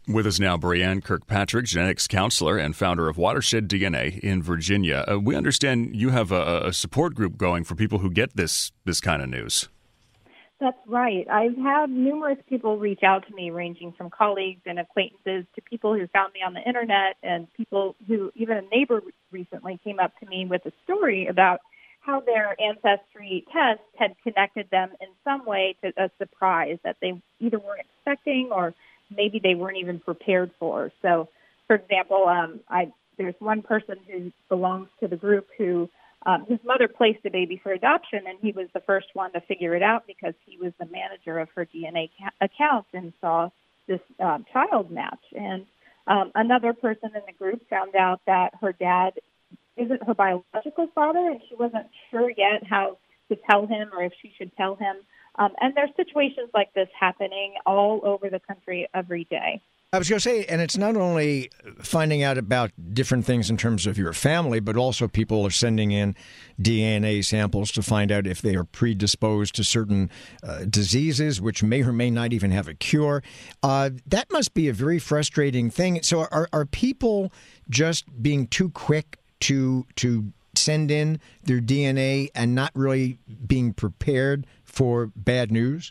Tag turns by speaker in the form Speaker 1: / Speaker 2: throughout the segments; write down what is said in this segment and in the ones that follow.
Speaker 1: With us now, Brianne Kirkpatrick, genetics counselor and founder of Watershed DNA in Virginia. We understand you have a support group going for people who get this kind of news.
Speaker 2: That's right. I've had numerous people reach out to me, ranging from colleagues and acquaintances to people who found me on the internet, and people who, even a neighbor recently came up to me with a story about how their ancestry test had connected them in some way to a surprise that they either weren't expecting or maybe they weren't even prepared for. So, for example, there's one person who belongs to the group who his mother placed a baby for adoption, and he was the first one to figure it out because he was the manager of her DNA account and saw this child match. And another person in the group found out that her dad isn't her biological father, and she wasn't sure yet how to tell him or if she should tell him. And there's situations like this happening all over the country every day.
Speaker 3: I was going to say, and it's not only finding out about different things in terms of your family, but also people are sending in DNA samples to find out if they are predisposed to certain diseases, which may or may not even have a cure. That must be a very frustrating thing. So are people just being too quick to send in their DNA and not really being prepared for bad news?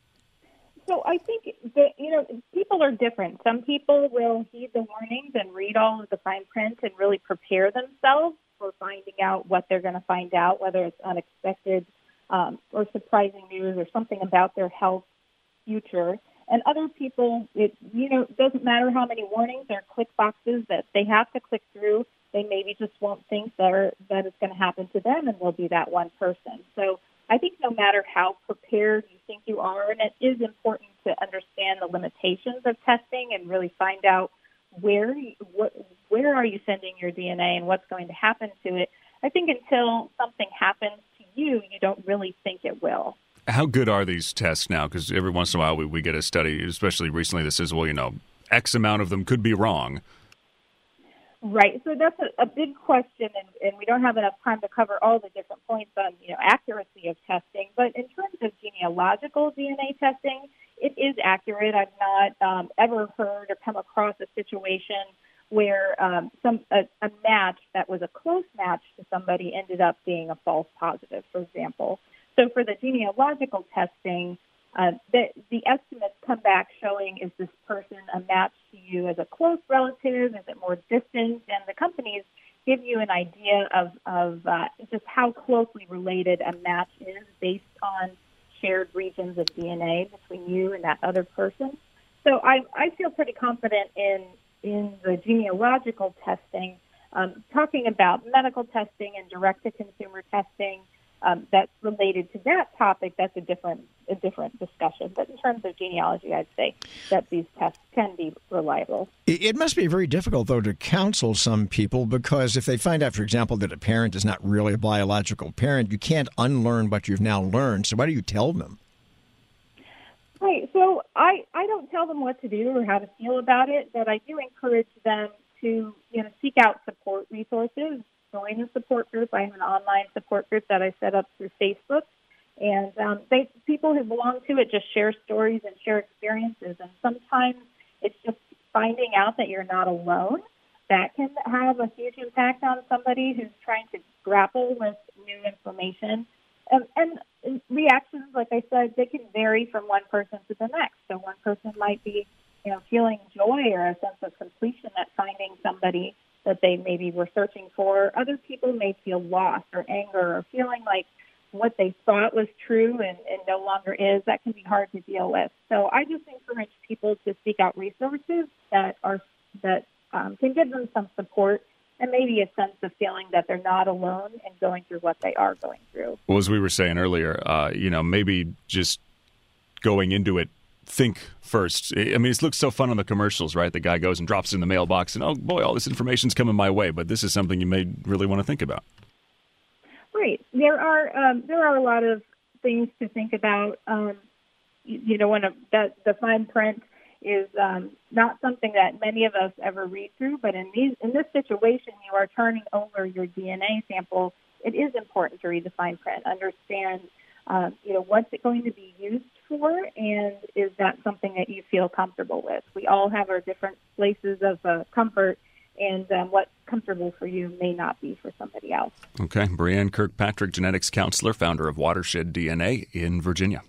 Speaker 2: So I think that, people are different. Some people will heed the warnings and read all of the fine print and really prepare themselves for finding out what they're going to find out, whether it's unexpected or surprising news or something about their health future. And other people, it doesn't matter how many warnings or click boxes that they have to click through. They maybe just won't think that it's going to happen to them, and they'll be that one person. So I think no matter how prepared you think you are, and it is important to understand the limitations of testing and really find out where are you sending your DNA and what's going to happen to it. I think until something happens to you, you don't really think it will.
Speaker 1: How good are these tests now? Because every once in a while we get a study, especially recently, that says, X amount of them could be wrong.
Speaker 2: Right. So that's a big question, and we don't have enough time to cover all the different points on, accuracy of testing. But in terms of genealogical DNA testing, it is accurate. I've not ever heard or come across a situation where a match that was a close match to somebody ended up being a false positive, for example. So for the genealogical testing, the estimates come back showing, is this person a match to you as a close relative? Is it more distant? And the companies give you an idea of just how closely related a match is based on shared regions of DNA between you and that other person. So I feel pretty confident in the genealogical testing. Talking about medical testing and direct-to-consumer testing, that's related to that topic, that's a different discussion. But in terms of genealogy, I'd say that these tests can be reliable.
Speaker 3: It must be very difficult, though, to counsel some people, because if they find out, for example, that a parent is not really a biological parent, you can't unlearn what you've now learned. So what do you tell them?
Speaker 2: Right. So I don't tell them what to do or how to feel about it, but I do encourage them to seek out support resources. Join a support group. I have an online support group that I set up through Facebook. And people who belong to it just share stories and share experiences. And sometimes it's just finding out that you're not alone. That can have a huge impact on somebody who's trying to grapple with new information. And reactions, like I said, they can vary from one person to the next. So one person might be, feeling joy or a sense of completion at finding somebody that they maybe were searching for. Other people may feel lost or anger or feeling like what they thought was true and no longer is. That can be hard to deal with. So I just encourage people to seek out resources that can give them some support and maybe a sense of feeling that they're not alone in going through what they are going through.
Speaker 1: Well, as we were saying earlier, maybe just going into it, think first. I mean, it looks so fun on the commercials, right? The guy goes and drops it in the mailbox, and oh boy, all this information's coming my way. But this is something you may really want to think about.
Speaker 2: Right. There are a lot of things to think about. When the fine print is not something that many of us ever read through, but in this situation, you are turning over your DNA sample. It is important to read the fine print, understand, what's it going to be used for, and is that something that you feel comfortable with? We all have our different places of comfort, and what's comfortable for you may not be for somebody else.
Speaker 1: Okay. Brianne Kirkpatrick, genetics counselor, founder of Watershed DNA in Virginia.